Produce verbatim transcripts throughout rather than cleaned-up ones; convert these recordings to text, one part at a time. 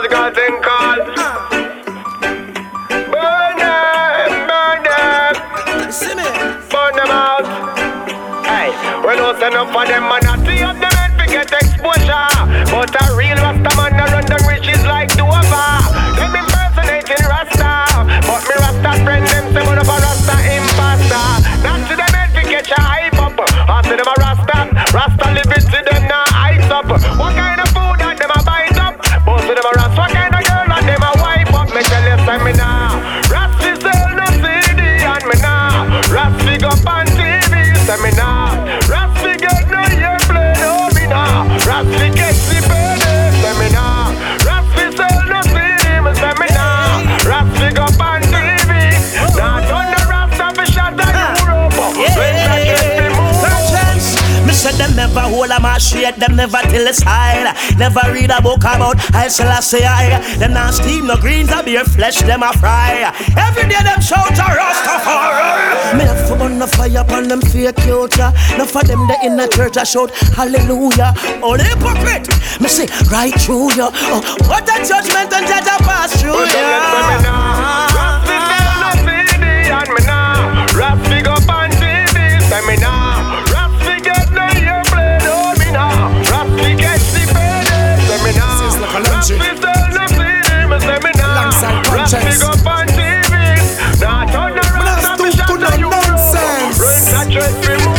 musical thing called burn them, burn them. Burn them out. Hey, we don't send up for them man. I see up the men to get exposure. But a real Rasta man a run down riches like Dover. Them impersonating Rasta, but me Rasta friend them say one of a Rasta imposter. Not to them men to catch a hype up. I see them a Rasta, Rasta live it to them now ice up. What kind of food that them a bite up? Most of them a Rasta. What kind of girl that them a wipe up? Me tell you say me now Rasta sell no C D and me now Rasta go on T V. Say me now Rasta get no airplay, no me now Rasta get the penny. Say me now Rasta sell no C D. Me say me now Rasta go on T V. Now turn the Rasta for shot at Europe. When that get me move. Me say them never hold a match yet, them never till it's high. Never read a book about I shall I say I. Them not steam no greens or beer flesh, them a fry. Every day them shout a Rastafari. Me have to burn the fire upon them fake culture. Now for them they in the church I shout hallelujah. All hypocrite, me say right through you. Oh, what a judgment and judge a pass through you. Rasta sell no C D and me now Rasta go on T V. Say me now Rasta get no airplay, no me now Rasta get the penny. Say me now Rasta sell no C D. Me say me now Rasta go on T V. Now turn the Rasta to shut the nonsense. Run that trade remove.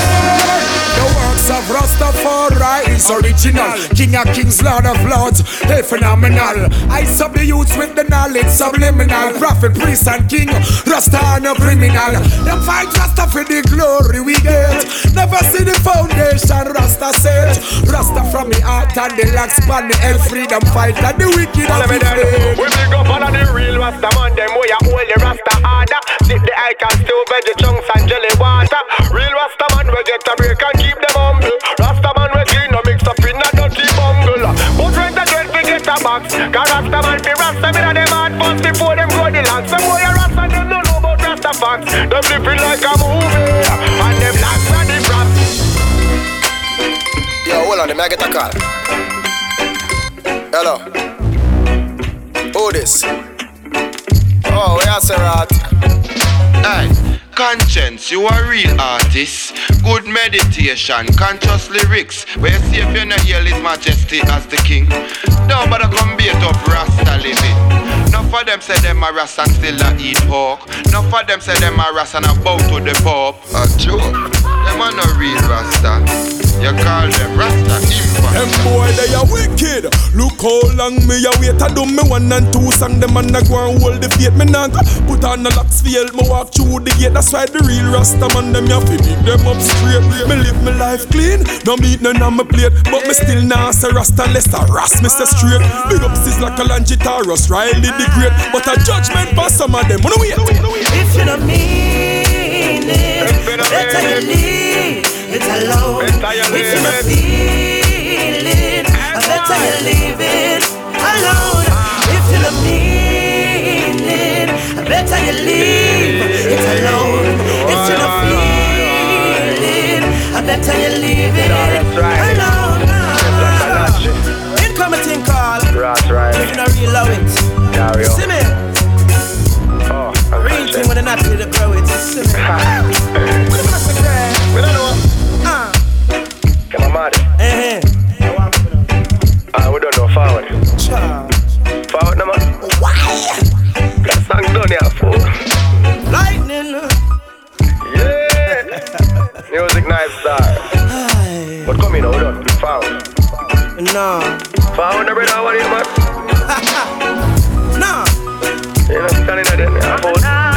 The works of Rastafari is original. King of kings, Lord of lords, hey phenomenal. I sub the youths with the knowledge subliminal. Prophet, priest and king, Rasta and a criminal. Them fight Rasta for the glory we get. Never see the foundation Rasta set. Rasta from the heart and the lax span the hell freedom fight and the wicked of the faith. We big up all of the real Rasta man. Them way a hold the Rasta harder. Sip the icon still veggie chunks and jelly water. Real Rasta man we get a break and keep them humble. Rasta man we clean no mix up in a dirty bungle. But when the dread we get a box, cause Rasta man be Rasta me and them hard bust before them go the land. Some boy a Rasta them don't know about Rasta facts. Them living like a movie and them locks are the props. Yo, hold on, let me get a call. Hello. Who this? Oh, where you say rat? Hey, Conscience, you a real artist. Good meditation, conscious lyrics. Where you see if you not hear His Majesty as the King. Don't bother come beat up Rasta living. None for them say them a Rasta and still a eat pork. None for them say them a Rasta and a bow to the Pope. A joke. Them a no real Rasta. You call them Rasta impact. Them boy they a wicked. Look how long me a wait to do me one and two song. Them man a go and hold the faith. Me not put on a locks feel. Me walk through the gate. That's why the real Rasta man them ya fi beat them up straight. Me live my life clean. No meat none on my plate. But me still nah say Rasta unless I ras me say straight. Big up sis like a Langitaurus, Riley the Great. But a judgment for some of them. Wanna wait? If you don't mean it, better you leave it alone. If you don't feel it, better you leave it alone. If you don't mean it, better you leave it alone. If you don't feel it, better you leave it alone. Income a thing called That's right. if you don't really love it. Dario. See me? Oh, Real thing when I not feel the grow it. See me? We don't know. Ah. Come on, mad. Eh. Ah, we don't know forward. Forward, no man. Why? That song done here, fool. Lightning. Yeah. Music nice star. But come in, hold on. Forward. No. Forward, the brother, what are you, man? No. You know, standing there, then, yeah, fool.